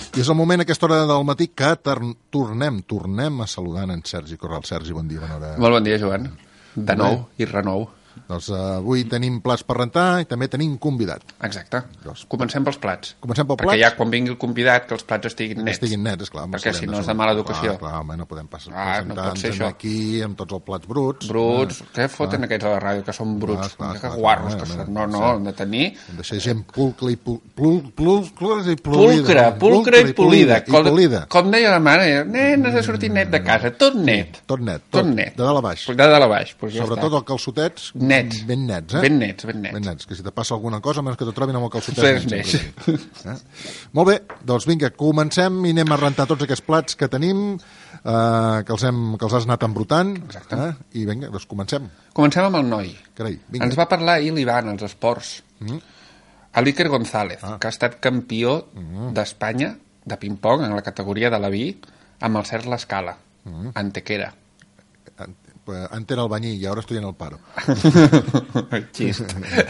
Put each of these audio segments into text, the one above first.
I és el moment a aquesta hora del matí que tornem a saludar en Sergi Corral. Sergi, bon dia, bona hora. Molt bon dia, Joan. De nou i renou. Doncs avui tenim plats per rentar i també tenim convidat. Exacte. Comencem pels plats. Comencem pel Perquè ja quan vingui el convidat que els plats estiguin nets. Estiguin nets, esclar. Perquè si no és de mala educació. Clar, home, no podem passar no pot ser això. Aquí amb tots els plats bruts. Bruts. Què foten aquests a la ràdio que són bruts? Que guarros que són. No, hem de tenir... Hem de ser gent pulcre i polida. Pulcre i polida. Com deia la mare, nen, has de sortir net de casa. Tot net. Tot net. De dalt a baix. De dalt a baix. Sobretot els calçotets. Nets. Ben nets, eh? Ben nets. Que si te passa alguna cosa, menys que te trobin amb el calçotet. Molt bé, doncs vinga, comencem i anem a rentar tots aquests plats que tenim, que els has anat embrutant. Exacte. I vinga, doncs comencem. Comencem amb el noi. Carai, vinga. Ens va parlar ahir l'Ivan, als esports. L'Iker González, que ha estat campió d'Espanya de ping-pong en la categoria de la vi amb el Cert L'Escala, Antequera. Antes era albañil y ahora estoy en el paro. Xist.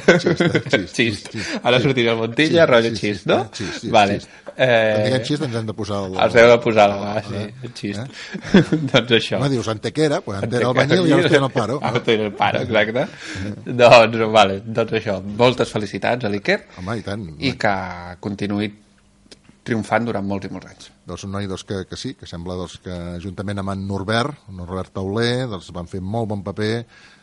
Ara sortirà el Montilla, rotllo xist, no? Vale. Quan diguem xist ens hem de posar els heu de posar sí, xist. Doncs això. No dius Antequera, pues antes era albañil i ara estoy en el paro. Ara estoy en el paro, exacte. Doncs això. Moltes felicitats a l'Iker. Home, i tant. I que continuï triomfant durant molts i molts anys. Doncs un noi que sí, que sembla que juntament amb en Norbert Tauler, van fer molt bon paper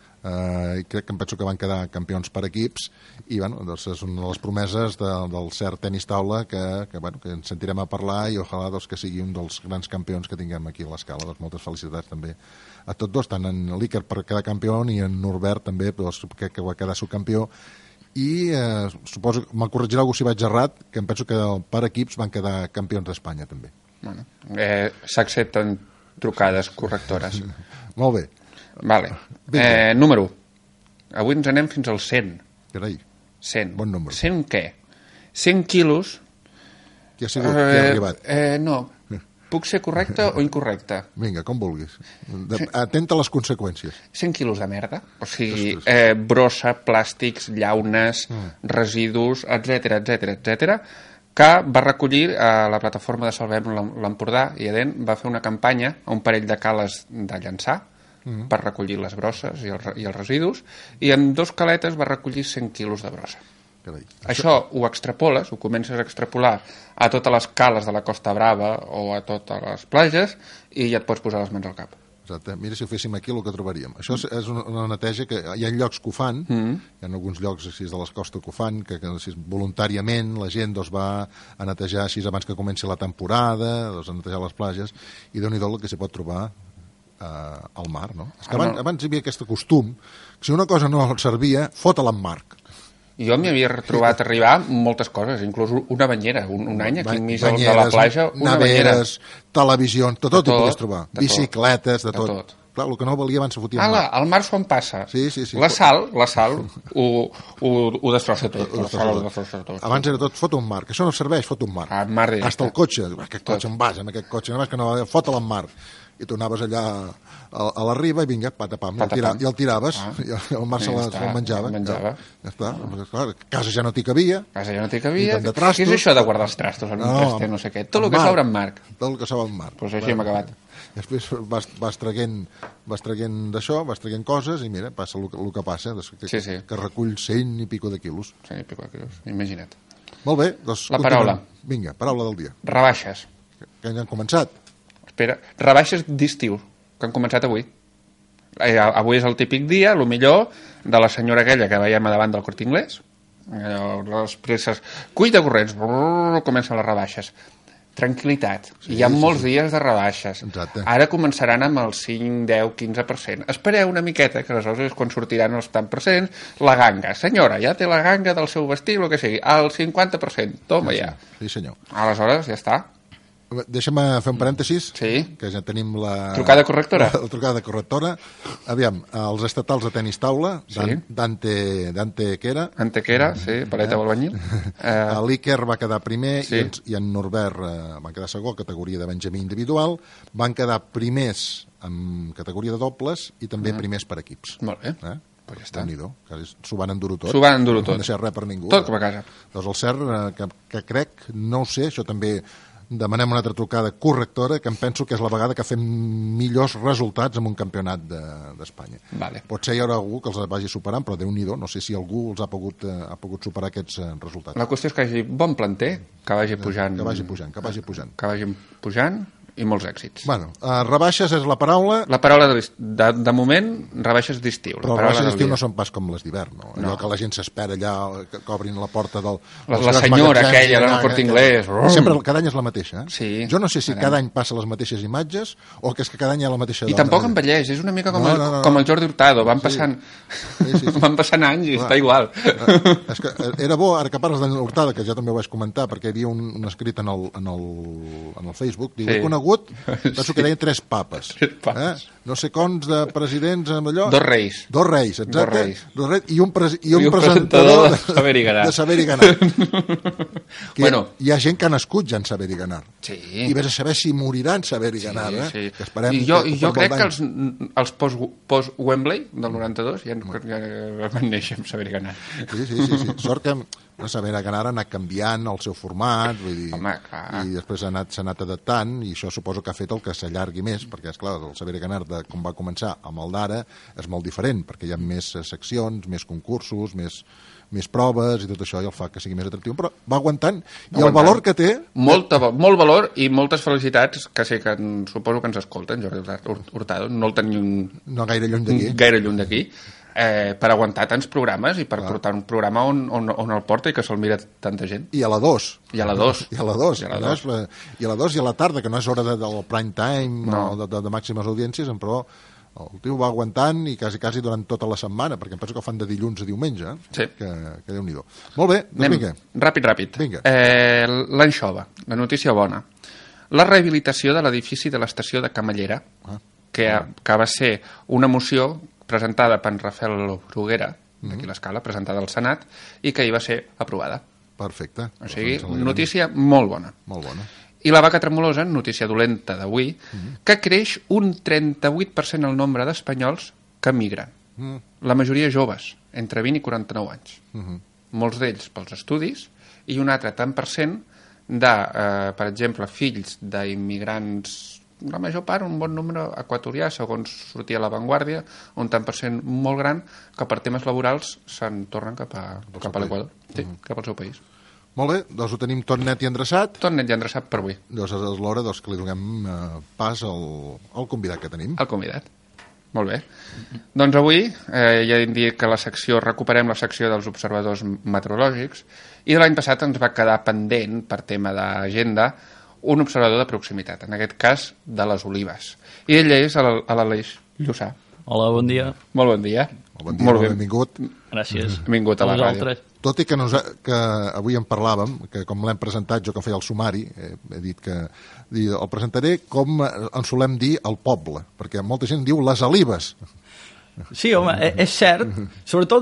i crec que em penso que van quedar campions per equips i doncs és una de les promeses del cert tenis taula que ens sentirem a parlar i ojalà que sigui un dels grans campions que tinguem aquí a l'Escala. Doncs moltes felicitats també a tots dos, tant en l'Iker per quedar campió i en Norbert també, que va quedar subcampió. I suposo que me'l corregirà algú si vaig errat, que em penso que per equips van quedar campions d'Espanya també. S'accepten trucades correctores. Molt bé. Vale. Número 1. Avui ens anem fins al 100. Carai. 100. Bon número. 100 què? 100 quilos... Qui ha sigut? Qui ha arribat? No. Puc ser correcte o incorrecte? Vinga, com vulguis. Atenta a les conseqüències. 100 quilos de merda. O sigui, brossa, plàstics, llaunes, residus, etc, que va recollir a la plataforma de Salvem l'Empordà i Edén, va fer una campanya a un parell de cales de Llançà per recollir les brosses i els residus, i amb 2 caletes va recollir 100 quilos de brossa. Carai. Això ho extrapoles, ho comences a extrapolar a totes les cales de la Costa Brava o a totes les platges i ja et pots posar les mans al cap. Exacte. Mira si ho féssim aquí el que trobaríem. Això és una neteja que hi ha llocs que ho fan, hi ha alguns llocs així de les costes que ho fan, que voluntàriament la gent va a netejar així abans que comenci la temporada, a netejar les platges, i Déu-n'hi-do el que s'hi pot trobar al mar, no? És que abans hi havia aquest costum, que si una cosa no servia, fota-la en mar. Jo m'hi havia trobat arribar moltes coses, inclús una banyera, un any aquí enmig de la platja, una banyera. Neveres, televisions, tot hi podies trobar. Bicicletes, de tot. Clar, el que no valia abans se fotia en mar. El mar s'on passa. Sí. La sal ho destrossa tot. Abans era tot, fot un mar, que això no serveix, fot un mar. Hasta el cotxe, aquest cotxe en vas, amb aquest cotxe, només que no fota-la en mar. I tu anaves allà a la riba i vinga, patapam, i el tiraves i el mar se'l menjava. Ja està. Clar, casa ja no t'hi cabia. Què és això de guardar els trastos en un traster, no sé què? Tot el que s'obre en mar. Tot el que s'obre en mar. Doncs així hem acabat. Després vas traient d'això, vas traient coses i mira, passa el que passa, que recull 100 i pico de quilos. 100 i pico de quilos, imagina't. Molt bé, doncs la paraula. Vinga, paraula del dia. Rebaixes. Que ja han començat. Espera, rebaixes d'estiu, que han començat avui. Avui és el típic dia, el millor, de la senyora aquella que veiem a davant del Corte Inglés. Les presses, cuita corrents, comencen les rebaixes. Tranquil·litat. Hi ha molts dies de rebaixes. Exacte. Ara començaran amb el 5, 10, 15%. Espereu una miqueta, que aleshores és quan sortiran els tant percents. La ganga. Senyora, ja té la ganga del seu vestit, el que sigui. Al 50%. Toma ja. Sí, senyor. Aleshores, ja està. Deixa'm fer un parèntesis, que ja tenim la trucada correctora. La trucada correctora. Aviam, els estatals de tenis taula, d'Antequera. Antequera, sí, paleta o albañil. L'Iker va quedar primer i en Norbert van quedar segon, categoria de Benjamí individual. Van quedar primers en categoria de dobles i també primers per equips. Molt bé. Pues ja està. S'ho van endur tot. No van deixar res per ningú. Tot com a casa. Doncs el cert, que crec, no ho sé, això també demanem una altra trucada correctora, que em penso que és la vegada que fem millors resultats en un campionat d'Espanya. Vale. Potser hi haurà algú que els vagi superant, però Déu-n'hi-do, no sé si algú els ha pogut superar aquests resultats. La qüestió és que hi hagi bon planter, que vagi pujant. Que vagi pujant i molts èxits. Bueno, rebaixes és la paraula... La paraula de moment, rebaixes d'estiu. Però rebaixes d'estiu no són pas com les d'hivern, no? Allò que la gent s'espera allà, que obrin la porta del... La senyora aquella, del Corte Inglés... Sempre, cada any és la mateixa, eh? Sí. Jo no sé si cada any passa les mateixes imatges o que és que cada any hi ha la mateixa... I tampoc envelleix, és una mica com el Jordi Hurtado, van passant anys i està igual. És que era bo, ara que parles d'en Hurtado, que ja també ho vaig comentar, perquè hi havia un escrit en el Facebook, diu, he conegut, penso que deien 3 papes. No sé quants de presidents amb allò... 2 reis. 2 reis, exacte. 2 reis i un presentador de Saber i Ganar. De Saber i Ganar. Hi ha gent que ha nascut ja en Saber i Ganar. Sí. I vés a saber si morirà en Saber i Ganar. Sí. I jo crec que els post-Wembley del 92 ja van néixer amb Saber i Ganar. Sí. Sort que Saber i Ganar ha anat canviant el seu format, vull dir, i després s'ha anat adaptant, i això suposo que ha fet el que s'allargui més, perquè, esclar, el Saber i Ganar, com va començar amb el d'ara, és molt diferent, perquè hi ha més seccions, més concursos, més proves, i tot això, i el fa que sigui més atractiu, però va aguantant, i el valor que té... Molt valor i moltes felicitats, que sé que suposo que ens escolten, Jordi Hurtado, no el tenim... No gaire lluny d'aquí. Per aguantar tants programes i per portar un programa on el porta i que se'l mira tanta gent. I a la 2. I a la 2. I a la 2 i a la tarda, que no és hora del prime time o de màximes audiències, però el tio va aguantant i quasi durant tota la setmana, perquè em penso que fan de dilluns a diumenge, sí. Que Déu-n'hi-do. Molt bé, doncs vinga. Ràpid. L'anxova, la notícia bona. La rehabilitació de l'edifici de l'estació de Camallera, que va ser una moció presentada per Rafael Bruguera, d'aquí l'Escala, presentada al Senat, i que hi va ser aprovada. Perfecte. O sigui, notícia molt bona. Molt bona. I la vaca tremolosa, notícia dolenta d'avui, que creix un 38% el nombre d'espanyols que migren. La majoria joves, entre 20 i 49 anys. Molts d'ells pels estudis, i un altre tant per cent de, per exemple, fills d'immigrants, la major part, un bon número equatorià, segons sortia a La Vanguardia, un tant per cent molt gran, que per temes laborals se'n tornen cap a l'Equador, cap al seu país. Molt bé, doncs ho tenim tot net i endreçat. Tot net i endreçat per avui. Doncs és l'hora que li donem pas al convidat que tenim. El convidat. Molt bé. Doncs avui ja hem dit que recuperem la secció dels observadors meteorològics, i de l'any passat ens va quedar pendent, per tema d'agenda, un observador de proximitat, en aquest cas de les Olives. I ell és l'Aleix Llussà. Hola, bon dia. Molt bon dia. Molt bé. Benvingut. Gràcies. Benvingut a la ràdio. Tot i que avui en parlàvem, que com l'hem presentat, jo que feia el sumari, he dit que el presentaré com en solem dir al poble, perquè molta gent diu les Olives. Sí, home, és cert, sobretot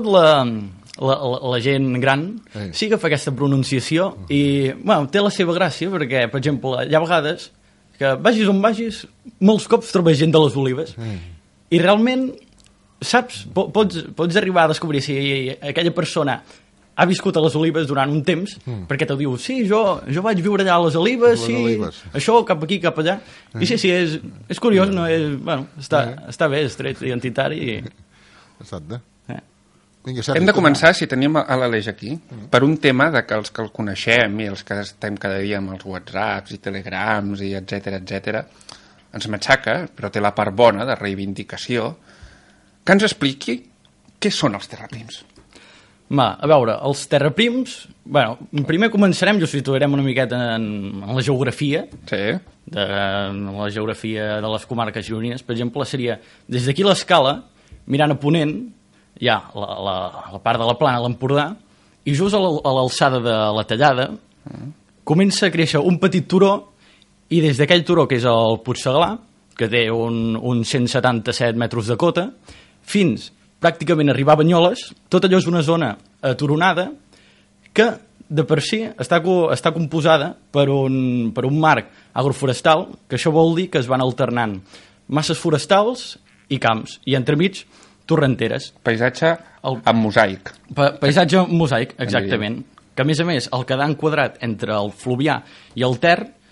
la gent gran sí que fa aquesta pronunciació i té la seva gràcia perquè, per exemple, hi ha vegades que vagis on vagis, molts cops trobes gent de les Olives i realment, saps, pots arribar a descobrir si aquella persona ha viscut a les Olives durant un temps, perquè te diu, sí, jo vaig viure allà a les Olives, això, cap aquí, cap allà. I sí, és curiós, no? Està bé, és tret identitari. Exacte. Hem de començar, si tenim a l'Aleix aquí, per un tema que els que el coneixem i els que estem cada dia amb els whatsapps i telegrams i etcètera, ens matxaca, però té la part bona de reivindicació, que ens expliqui què són els terraprims. A veure, els terraprims... primer començarem, jo situarem una miqueta en la geografia. Sí. La geografia de les comarques gironines, per exemple, seria des d'aquí l'Escala, mirant a ponent, hi ha la part de la plana, l'Empordà, i just a l'alçada de la Tallada comença a créixer un petit turó, i des d'aquell turó, que és el Puigsegalà, que té uns 177 metres de cota, fins pràcticament arribar a Banyoles, tot allò és una zona aturonada que de per si està composada per un marc agroforestal, que això vol dir que es van alternant masses forestals i camps, i entremig torrenteres. Paisatge amb mosaic. Paisatge mosaic, exactament. Que a més, el quedar enquadrat entre el Fluvià i el Ter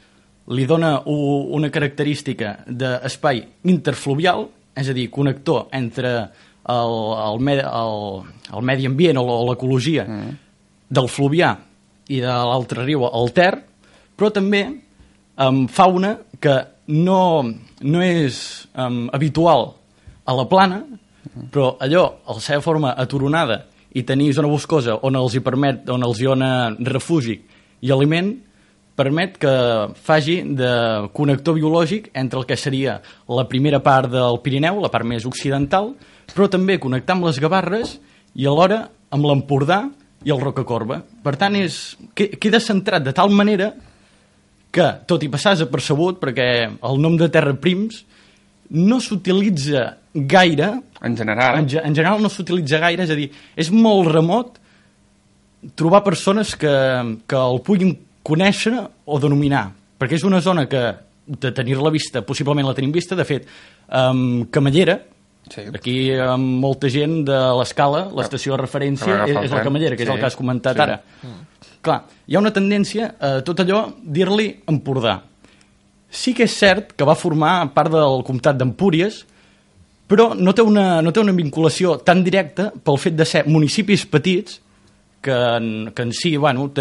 li dona una característica d'espai interfluvial, és a dir, connector entre el medi ambient o l'ecologia del Fluvià i de l'altre riu, el Ter, però també amb fauna que no és habitual a la plana, però allò, a la seva forma aturonada i tenir zona boscosa on els hi dona refugi i aliment, permet que faci de connector biològic entre el que seria la primera part del Pirineu, la part més occidental, però també connectar amb les Gavarres i alhora amb l'Empordà i el Rocacorba. Per tant, queda centrat de tal manera que, tot i passar desapercebut, perquè el nom de Terraprims no s'utilitza gaire. En general. En general no s'utilitza gaire, és a dir, és molt remot trobar persones que el puguin conèixer o denominar, perquè és una zona que, de tenir-la vista, possiblement la tenim vista, de fet, Camallera, sí. Aquí amb molta gent de l'Escala, l'estació de referència és la Camallera, que és el que has comentat ara. Clar, hi ha una tendència a tot allò dir-li Empordà. Sí que és cert que va formar part del comtat d'Empúries, però no té una vinculació tan directa pel fet de ser municipis petits que en si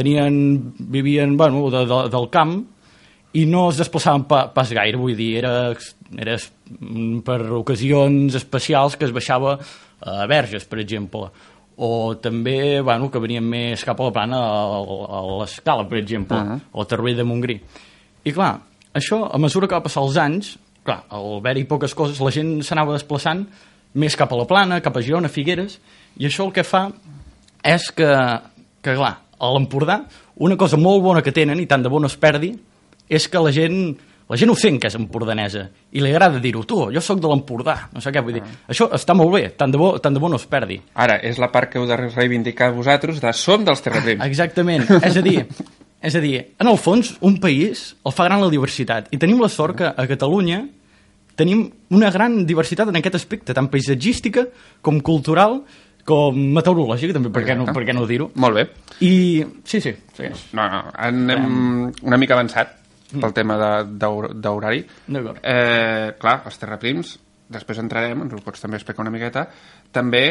vivien del camp i no es desplaçaven pas gaire, vull dir, era per ocasions especials que es baixava a Verges, per exemple, o també que venien més cap a la plana a l'Escala, per exemple, o a Cervell de Montgrí. I clar, això, a mesura que va passar els anys, clar, al haver-hi poques coses, la gent s'anava desplaçant més cap a la plana, cap a Girona, Figueres, i això el que fa és que clar, a l'Empordà, una cosa molt bona que tenen, i tant de bo no es perdi, és que la gent ho sent que és empordanesa, i li agrada dir-ho, tu, jo sóc de l'Empordà, no sé què, vull dir, això està molt bé, tant de bo no es perdi. Ara, és la part que heu de reivindicar vosaltres de som dels terraprims. Exactament, és a dir, en el fons, un país el fa gran la diversitat, i tenim la sort que a Catalunya tenim una gran diversitat en aquest aspecte, tant paisatgística com cultural, com meteorològica, també, per què no dir-ho? Molt bé. I sí, segueix. No, anem una mica avançat pel tema d'horari. D'acord. Clar, els terraprims, després entrarem, ens ho pots també explicar una miqueta, també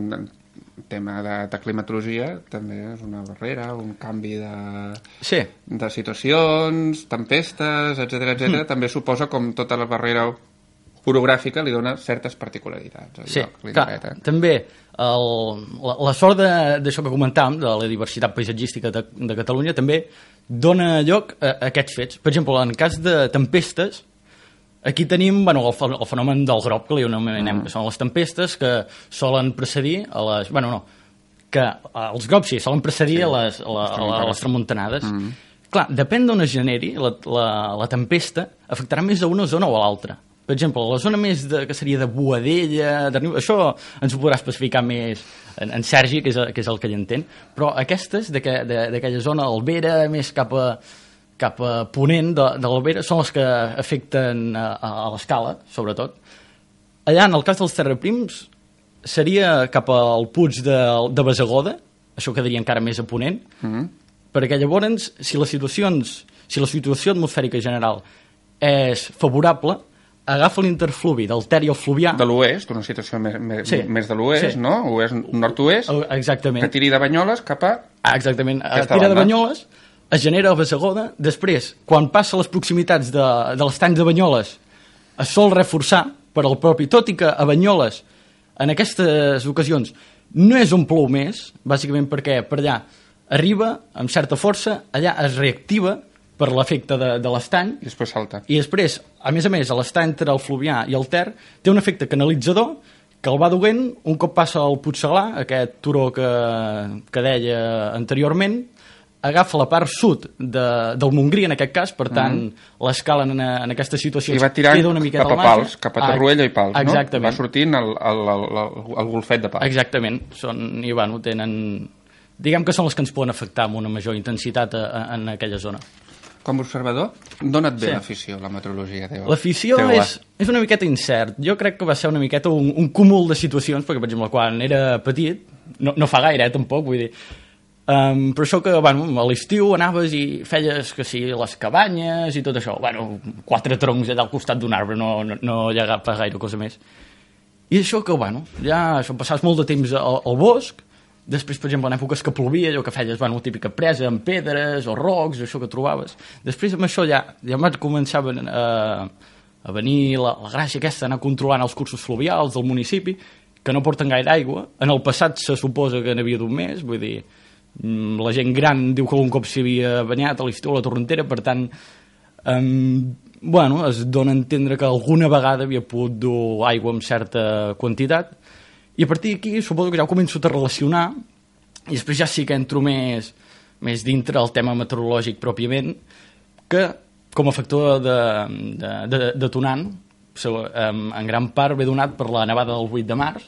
tema de climatologia també és una barrera, un canvi de situacions, tempestes, etc. També suposa, com tota la barrera orogràfica, li dona certes particularitats. Sí, clar, també la sort d'això que comentàvem, de la diversitat paisatgística de Catalunya, també dona lloc a aquests fets. Per exemple, en cas de tempestes, aquí tenim el fenomen del grob, que li anomenem, que són les tempestes que solen precedir a les... que els grops solen precedir a les tramuntanades. Clar, depèn d'on es generi la tempesta, afectarà més a una zona o a l'altra. Per exemple, la zona més que seria de Boadella, això ens ho podrà especificar més en Sergi, que és el que hi entén, però aquestes d'aquella zona, Alvera, més cap a ponent de l'Albera, són les que afecten a l'Escala, sobretot. Allà, en el cas dels terraprims, seria cap al Puig de Bassegoda, això quedaria encara més a ponent, perquè llavors, si la situació atmosfèrica general és favorable, agafa l'interfluvi del Ter i el Fluvià... De l'oest, una situació més de l'oest, no? Oest, nord-oest, exactament. Que tiri de Banyoles cap a... Exactament, tira de Banyoles, es genera a Bassegoda, després, quan passa a les proximitats de l'estany de Banyoles, es sol reforçar per al propi, tot i que a Banyoles, en aquestes ocasions, no és on plou més, bàsicament perquè per allà arriba amb certa força, allà es reactiva per l'efecte de l'estany. I després salta. I després, a més, l'estany entre el Fluvià i el Ter té un efecte canalitzador que el va duent un cop passa al Puigceglar, aquest turó que deia anteriorment, agafa la part sud del Montgrí, en aquest cas, per tant, l'Escala en aquesta situació i va tirant queda una miqueta cap a Pals, cap a Torroella i Pals, exactament. No? Va sortint el golfet de Pals. Exactament. Tenen... Diguem que són les que ens poden afectar amb una major intensitat en aquella zona. Com a observador, d'on et ve l'afició, la meteorologia teva? L'afició és una miqueta incert. Jo crec que va ser una miqueta un cúmul de situacions, perquè, per exemple, quan era petit, no fa gaire, tampoc, vull dir, Però això que, bueno, a l'estiu anaves i feies, que sí, les cabanyes i tot això. Bueno, 4 troncs allà al costat d'un arbre, no hi ha pas gaire cosa més. I això que, bueno, ja això, passaves molt de temps al bosc, després, per exemple, en èpoques que plovia, allò que feies, bueno, típica presa amb pedres o rocs, això que trobaves. Després, amb això, ja vaig començar a venir la gràcia aquesta, anar controlant els cursos fluvials del municipi, que no porten gaire aigua. En el passat se suposa que n'havia d'un mes, vull dir, la gent gran diu que un cop s'hi havia banyat a l'estiu a la Torrentera, per tant, bueno, es dona a entendre que alguna vegada havia pogut dur aigua amb certa quantitat, i a partir d'aquí suposo que ja ho començo a relacionar, i després ja sí que entro més dintre el tema meteorològic pròpiament, que com a factor detonant, en gran part ve donat per la nevada del 8 de març.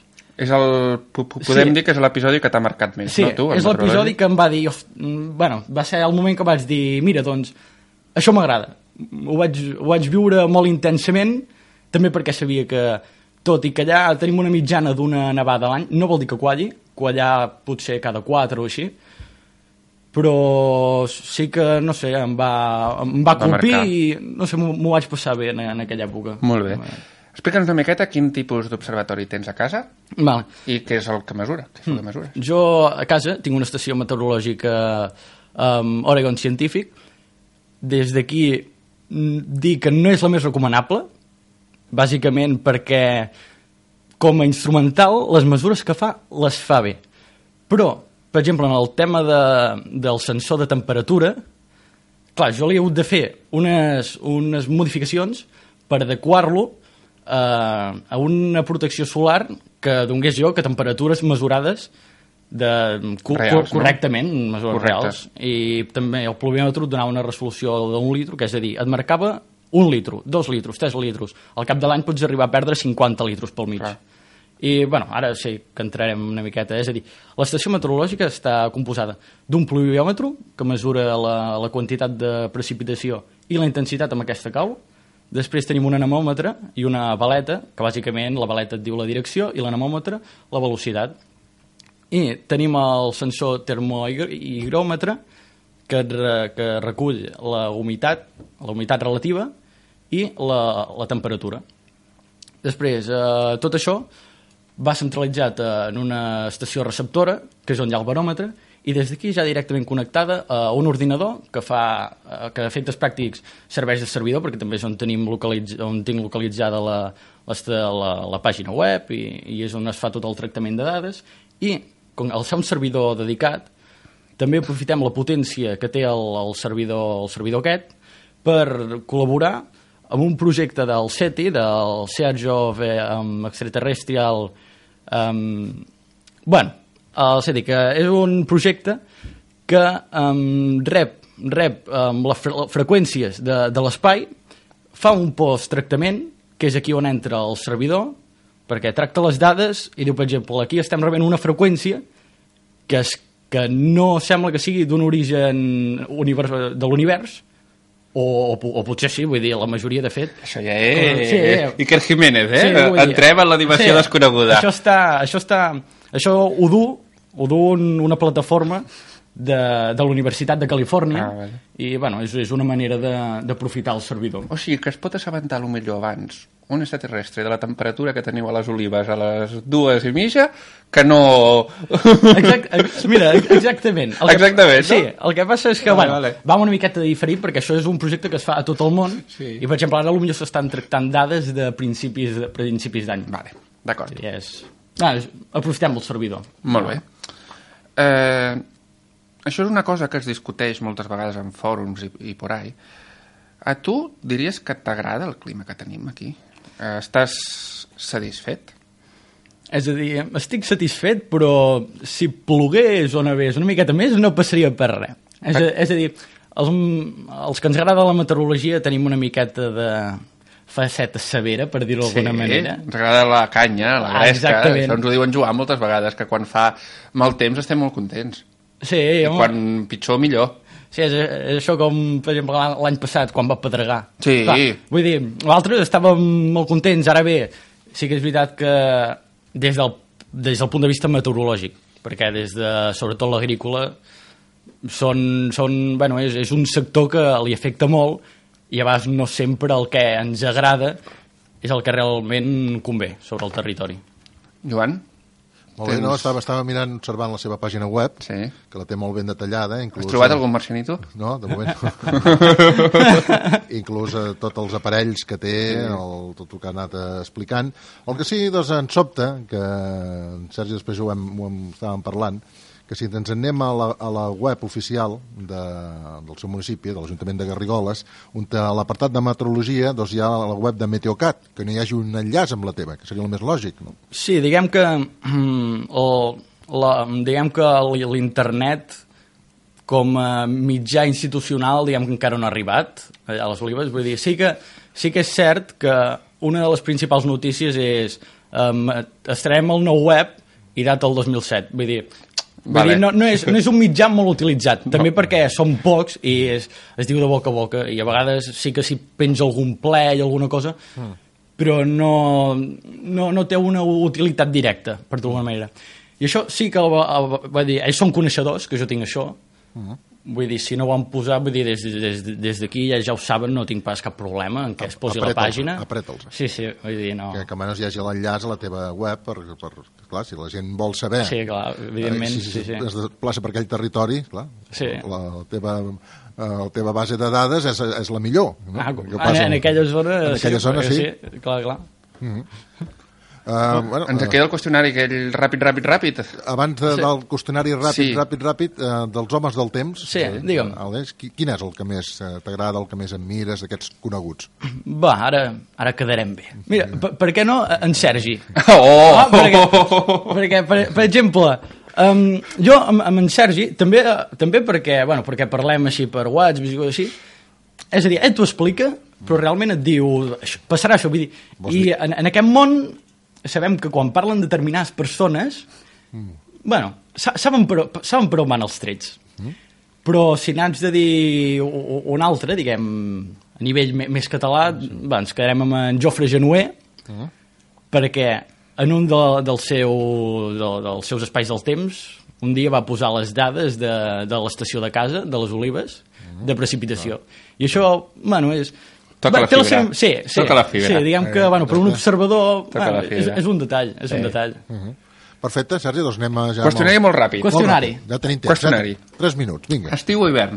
Podem dir que és l'episodi que t'ha marcat més, sí, no, tu? Sí, és l'episodi que em va dir... Bueno, va ser el moment que vaig dir, mira, doncs, això m'agrada. Ho vaig viure molt intensament, també perquè sabia que, tot i que allà tenim una mitjana d'una nevada a l'any, no vol dir que quallar potser cada 4 o així, però sí que, no sé, em va colpir i, no sé, m'ho vaig passar bé en aquella època. Molt bé. Explica'ns una miqueta quin tipus d'observatori tens a casa i què és el que mesura. Jo a casa tinc una estació meteorològica Oregon Scientific. Des d'aquí dir que no és la més recomanable, bàsicament perquè com a instrumental les mesures que fa les fa bé. Però, per exemple, en el tema del sensor de temperatura, clar, jo li he hagut de fer unes modificacions per adequar-lo a una protecció solar que donés jo que temperatures mesurades reals, correctament, no? mesures reals, i també el pluviòmetre et donava una resolució d'1 litro, que és a dir, et marcava 1 litro, 2 litros, 3 litros. Al cap de l'any pots arribar a perdre 50 litros pel mig. Clar. I, bueno, ara sí que entrarem una miqueta. És a dir, l'estació meteorològica està composada d'un pluviòmetre, que mesura la quantitat de precipitació i la intensitat amb aquesta cau. Després tenim un anemòmetre i una baleta, que bàsicament la baleta et diu la direcció i l'anemòmetre la velocitat. I tenim el sensor termohigròmetre, que recull la humitat relativa i la temperatura. Després, tot això va centralitzat en una estació receptora, que és on hi ha el baròmetre, i des d'aquí ja directament connectada a un ordinador que a efectes pràctics serveix de servidor, perquè també és on tinc localitzada la pàgina web i és on es fa tot el tractament de dades. I al ser un servidor dedicat, també aprofitem la potència que té el servidor aquest per col·laborar amb un projecte del SETI, del Search of Extraterrestrial... el SETI, que és un projecte que rep les freqüències de l'espai, fa un post-tractament, que és aquí on entra el servidor, perquè tracta les dades i diu, per exemple, aquí estem rebent una freqüència que no sembla que sigui d'un origen de l'univers, o potser sí, vull dir, la majoria, de fet... Això ja és... Iker Jiménez, eh? Sí, entrem en la dimensió desconeguda. Això ho du una plataforma de la Universitat de Califòrnia, i bueno, és una manera d'aprofitar el servidor. O sigui, que es pot assabentar millor abans un extraterrestre de la temperatura que teniu a les olives a les 2:30 que no... Mira, exactament. Exactament, no? Sí, el que passa és que va una miqueta diferit, perquè això és un projecte que es fa a tot el món, i per exemple ara potser s'estan tractant dades de principis d'any. Vale, d'acord. Aprofitem el servidor. Molt bé. Això és una cosa que es discuteix moltes vegades en fòrums i por ahí. A tu diries que t'agrada el clima que tenim aquí? Estàs satisfet? És a dir, estic satisfet, però si plogués o nevés una miqueta més no passaria per res. És a dir, els que ens agrada la meteorologia tenim una miqueta de faceta severa, per dir-ho d'alguna manera. Ens agrada la canya, la gresca. Això ens ho diuen Joan moltes vegades, que quan fa mal temps estem molt contents. Sí, i quan pitjor, millor. Sí, és això com, per exemple, l'any passat, quan va pedregar. Sí. Clar, vull dir, nosaltres estàvem molt contents. Ara bé, sí que és veritat que des del punt de vista meteorològic, perquè sobretot l'agrícola, bueno, és un sector que li afecta molt i a vegades no sempre el que ens agrada és el que realment convé sobre el territori. Joan? Molt bé, no? Estava mirant, observant la seva pàgina web, que la té molt ben detallada. Inclús, has trobat algun marcianito? No, de moment no. Inclús tots els aparells que té, tot el que ha anat explicant. El que sí, doncs, ens sobta, que en Sergi després ho estàvem parlant, que si ens anem a la web oficial del seu municipi, de l'Ajuntament de Garrigoles, on a l'apartat de meteorologia doncs hi ha la web de Meteocat, que no hi hagi un enllaç amb la teva, que seria el més lògic, no? Sí, diguem que l'internet com a mitjà institucional diguem que encara no ha arribat allà a les Olives. Vull dir, sí que és cert que una de les principals notícies és estrenem el nou web i data el 2007. Vull dir, no és un mitjà molt utilitzat, també perquè són pocs i es diu de boca a boca, i a vegades sí que s'hi penja algun ple i alguna cosa, però no té una utilitat directa, per d'alguna manera. I això sí que va dir, ells són coneixedors, que jo tinc això, vull dir, si no ho han posat, vull dir, des d'aquí ja ho saben, no tinc pas cap problema en què es posi la pàgina. Apreta'ls. Sí, vull dir, no. Que almenys hi hagi l'enllaç a la teva web, clar, si la gent vol saber. Sí, clar, evidentment. Si es desplaça per aquell territori, clar, sí. La teva base de dades és la millor. No? En aquella zona... En aquella zona, sí. Clar. Ens queda el qüestionari aquell ràpid. Abans del qüestionari ràpid dels homes del temps, digue'm. Quin és el que més t'agrada, el que més admires d'aquests coneguts? Va, ara quedarem bé. Mira, per què no en Sergi? Perquè, per exemple, jo amb en Sergi, també perquè parlem així per WhatsApp i així, és a dir, ell t'ho explica, però realment et diu, passarà això, vull dir, i en aquest món sabem que quan parlen determinades persones, saben per on van els trets. Però si n'haig de dir un altre, diguem, a nivell més català, ens quedarem amb en Jofre Genuer, perquè en un dels seus espais del temps, un dia va posar les dades de l'estació de casa, de les Olives, de precipitació. I això, és... Toca la fibra. Toca la fibra. Sí, diguem que, per un observador, és un detall, Perfecte, Sergi, doncs anem ja... Qüestionari molt ràpid. Qüestionari. Ja tenim temps. 3 minuts, vinga. Estiu o hivern?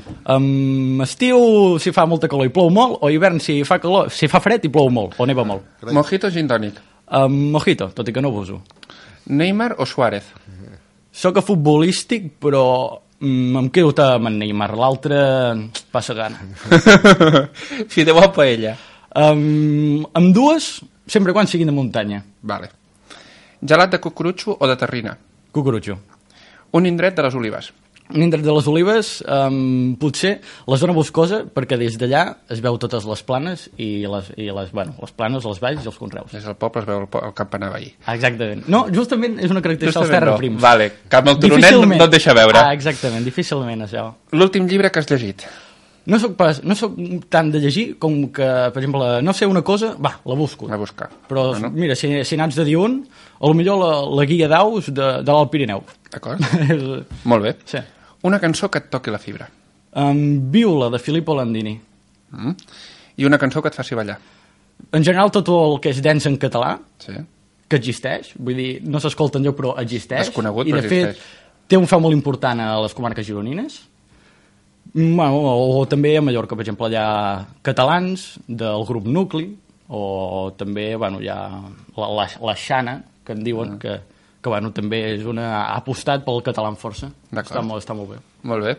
Estiu si fa molta calor i plou molt, o hivern si fa fred i plou molt, o neva molt. Mojito o gin tònic? Mojito, tot i que no abuso. Neymar o Suárez? Soc a futbolístic, però... em quedo amb en Neymar, l'altre passa gana. Fideu o paella? Amb dues, sempre quan siguin de muntanya. Vale. Gelat de cucurutxo o de terrina? Cucurutxo. Un indret de les Olives? Un indret de les Olives, potser la zona boscosa, perquè des d'allà es veu totes les planes i les planes, les valls i els conreus. Des del poble es veu el campanar veí. Exactament. No, justament és una característica dels terraprims. Vale, que amb el turonet no et deixa veure. Exactament, difícilment això. L'últim llibre que has llegit? No soc tant de llegir com que, per exemple, no sé una cosa, la busco. La buscar. Però, mira, si n'haig de dir un, potser la guia d'aus de l'Alt Pirineu. D'acord. Molt bé. Sí. Una cançó que et toqui la fibra? Viola, de Filippo Landini. I una cançó que et faci ballar? En general, tot el que és dance en català, que existeix, vull dir, no s'escolta enlloc, però existeix. És conegut, però existeix. I, de fet, té un feu molt important a les comarques gironines. O també a Mallorca, per exemple, hi ha catalans del grup Nucli, o també hi ha la Xana, que en diuen que també ha apostat pel català amb força. Està molt bé. Molt bé.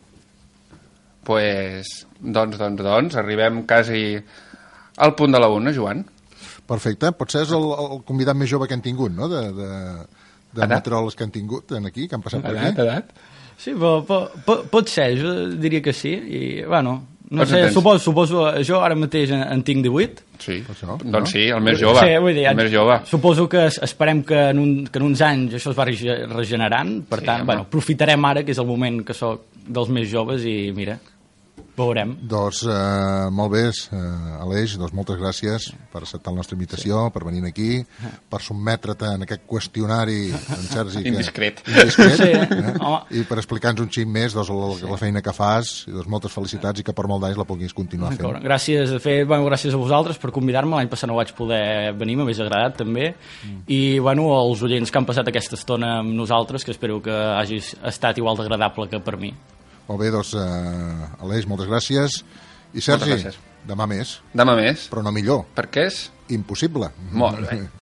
Doncs, arribem quasi al punt de la una, Joan. Perfecte. Potser és el convidat més jove que hem tingut, no?, de meteoròlegs que han tingut aquí, que han passat per aquí. Edat? Sí, pot ser, jo diria que sí. I, no sé, suposo, jo ara mateix en tinc 18. Sí, doncs sí, el més jove. Sí, vull dir, el més jove. Suposo que esperem que en uns anys això es va regenerant, per tant, aprofitarem ara, que és el moment que soc dels més joves, i mira. Veurem. Doncs molt bé, Aleix, doncs moltes gràcies per acceptar la nostra invitació, per venir aquí, per sotmetre't en aquest qüestionari en Sergi, indiscret. Sí, i per explicar-nos un xic més doncs, la feina que fas, i doncs, moltes felicitats i que per molt d'anys la puguis continuar fent. Gràcies, gràcies a vosaltres per convidar-me, l'any passat no vaig poder venir, m'hagués agradat també, i als oients que han passat aquesta estona amb nosaltres, que espero que hagis estat igual d'agradable que per mi. Molt bé, doncs, Aleix, moltes gràcies. I Sergi, demà més. Demà més. Però no millor. Per què és? Impossible. Molt bé.